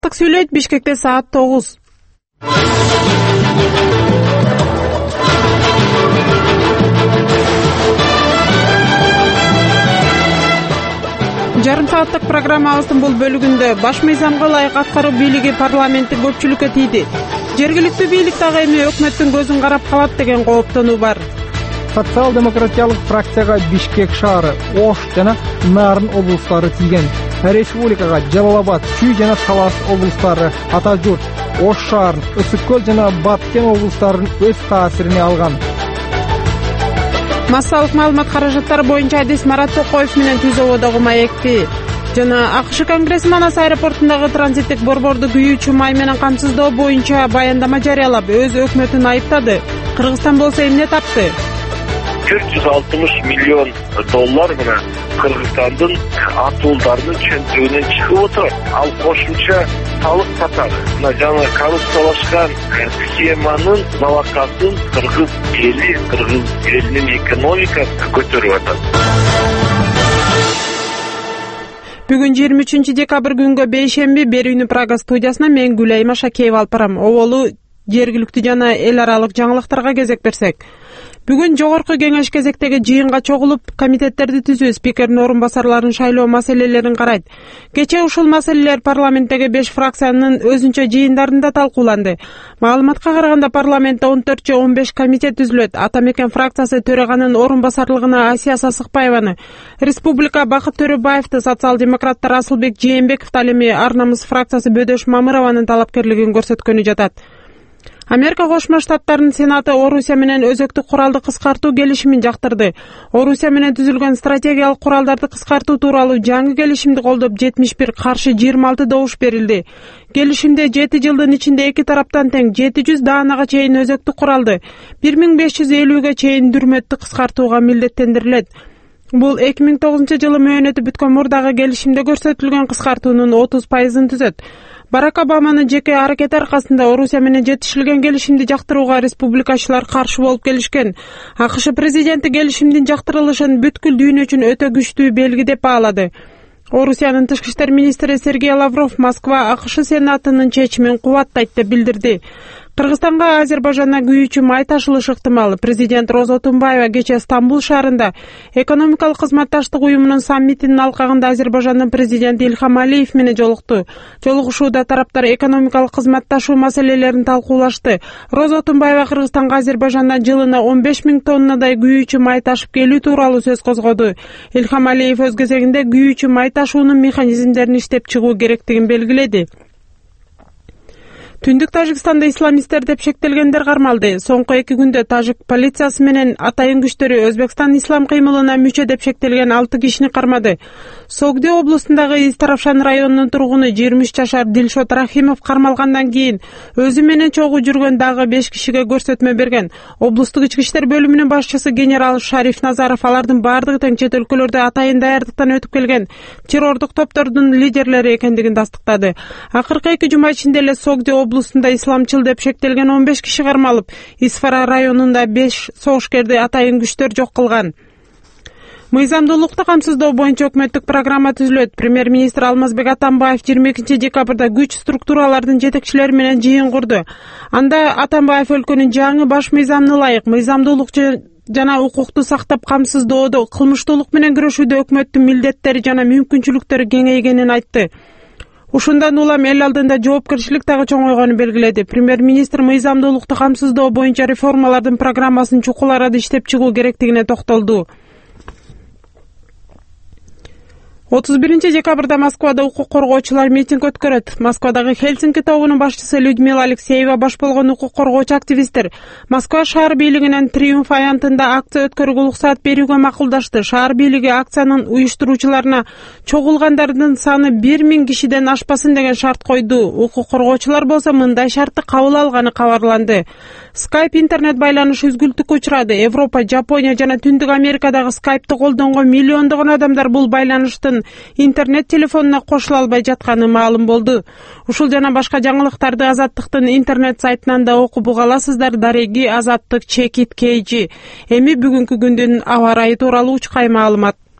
Азаттык сүйлөйт. Бишкекте саат 9. Жарым сааттык программабыздын бул бөлүгүндө баш мыйзамга ылайык аткаруу бийлиги парламенттик көпчүлүккө тийди. Жергиликтүү бийлик дагы эми өкмөттүн көзүн карап калат деген кооптонуу бар. Социал-демократиялык фракцияга Бишкек шаары, Ош жана Нарын облустары тийген. Республикага Жалал-Абад, Чүй жана Талас облустары, Ата-Журт, Ош шаарын, Ысык-Көл жана Баткен облустарын өз таасирине алган. Массалык маалымат каражаттары боюнча адис Марат Токоев менен түз ободогу маекти жана АКШ Конгресси Манас аэропортундагы транзиттик борборду күйүүчү май менен камсыздоо боюнча баяндама жарыялап, өз өкмөтүн айыптады. Кыргызстан болсо эмне тапты? 460 миллион доллар мына Кыргызстандын атуулдарынын чөнтүгүнөн чыгып отурат. Ал кошумча салык катары мына жаңы коррупциялашкан схеманын налакасын кыргыз элинин экономикасы көтөрүп атат. Бүгүн 23 декабрь күнгө бейшемби Берүүнү Прага студиясына мен Гүлайма Шакеева алып барам. Оболу жергиликтүү жана эл аралык жаңылыктарга кезек берсек. Бүгүн жогорку кеңеш кезектеги жыйынга чогулуп, комитеттерди түзүү, спикердин орун басарларын шайлоо маселелерин карайт. Кечээ ушул маселелер парламенттеги 5 фракциянын өзүнчө жыйындарында талкууланды. Маалыматка караганда парламентте 14-15 комитет түзүлөт. Ата Мекен фракциясы төраганын орун басарлыгына Асия Сасыкбаеваны, Республика Бакыт Төрөбаевди, социал-демократтар Асылбек Жээнбековду, ал эми Ар Намыс фракциясы Бөдөш Мамырованын талапкерлигин көрсөткөнү жатат. Америка Кошмо Штаттарынын Сенаты Орусия менен өзөктүк куралды кыскартуу келишимин жактырды. Орусия менен түзүлгөн стратегиялык куралдарды кыскартуу тууралуу жаңы келишимди колдоп 71 каршы 26 добуш берилди. Келишимде 7 жылдын ичинде эки тараптан тең 700 даанага чейин өзөктүк куралды, 1550ге чейин дүрмөттү кыскартууга милдеттендирилет. Бул 2009 жылы мөөнөтү бүткөн мурдагы келишимде көрсөтүлгөн кыскартуунун 30%-ын түзөт. Барак Обаманын жеке аракети аркасында Орусия менен жетишилген келишимди жактырууга республикачылар каршы болуп келишкен. АКШ президенти келишимдин жактырылышын бүткүл дүйнө үчүн өтө күчтүү белги деп баалады. Орусиянын тышкы иштер министри Сергей Лавров Москва АКШ Сенатынын чечимин кубаттайт деп билдирди. Кыргызстанга Азербайжандан күйүүчү май ташылышы ыктымал. Президент Роза Тумбаева кечээ Стамбул шаарында экономикалык кызматташтык уюмунун саммитинин алкагында Азербайжандын президенти Ильхам Алиев менен жолукту. Жолугушууда тараптар экономикалык кызматташуу маселелерин талкуулашты. Роза Тумбаева Кыргызстанга Азербайжандан жылына 15 000 тоннадай күйүүчү май ташып келүү тууралуу сөз козгоду. Ильхам Алиев өз кезегинде күйүүчү май ташуунун механизмдерин иштеп чыгуу керектигин белгиледи. Түндүк Тажикстанда исламисттер деп шектелгендер кармалды. Соңку 2 күндө тажик полициясы менен атайын күчтөрү Өзбекстан ислам кыймылына мүчө деп шектелген 6 кишини кармады. Согди облустундагы Истаравшан районунун тургуну 23 жашар Дилшот Рахимов кармалгандан кийин өзү менен чогуу жүргөн дагы 5 кишиге көрсөтмө берген. Облустук ички иштер бөлүмүнүн башчысы генерал Шариф Назаров алардын бардыгы тең чет өлкөлөрдө атайын даярдыктан өтүп келген террордук топтордун лидерлери экендигин тастыктады. Акыркы 2 жума ичинде эле Согди облустунда исламчыл деп шектелген 15 киши кармалып, Исфара районунда 5 согушкерди атайын күчтөр жок кылган. Мыйзамдуулукту камсыздоо боюнча өкмөттүк программа түзүлөт. Премьер-министр Алмазбек Атамбаев 22 декабрда күч структуралардын жетекчилери менен жыйын курду. Анда Атамбаев өлкөнүн жаңы баш мыйзамына ылайык мыйзамдуулук жана укукту сактап камсыздоодо, кылмыштуулук менен күрөшүүдө өкмөттүн милдеттери жана мүмкүнчүлүктөрү кеңейгенин айтты. Ушундан улам эл алдында жоопкерчилик дагы чоңойгонун белгиледи. Премьер-министр мыйзамдуулукту камсыздоо боюнча реформалардын программасын чукул арада иштеп чыгуу керектигине токтолду. 31 декабрда Москвада укук коргоочулар митинг өткөрөт. Москвадагы Хельсинки тобунун башчысы Людмила Алексеева баш болгон укук коргоочу активисттер Москва шаар бийлигинен Триумф аянтында акция өткөрүүгө уруксат берүүгө макулдашты. Шаар бийлиги акциянын уюштуруучуларына чогулгандардын саны 1000 кишиден ашпасын деген шарт койду. Укук коргоочулар болсо мындай шартты кабыл алганы кабарланды. Skype интернет байланышы үзгүлтүккө учурады. Европа, Жапония жана Түндүк Америкадагы Skype'ты колдонгон миллиондогон адамдар бул байланыштын интернет телефонуна кошула албай жатканы маалым болду. Ушул жана башка жаңылыктарды Азаттыктын интернет сайтынан да окуп уга аласыздар. Дареги Азаттык Чекит Кейжи. Эми бүгүнкү күндүн аба ырайы тууралуу учкай маалымат.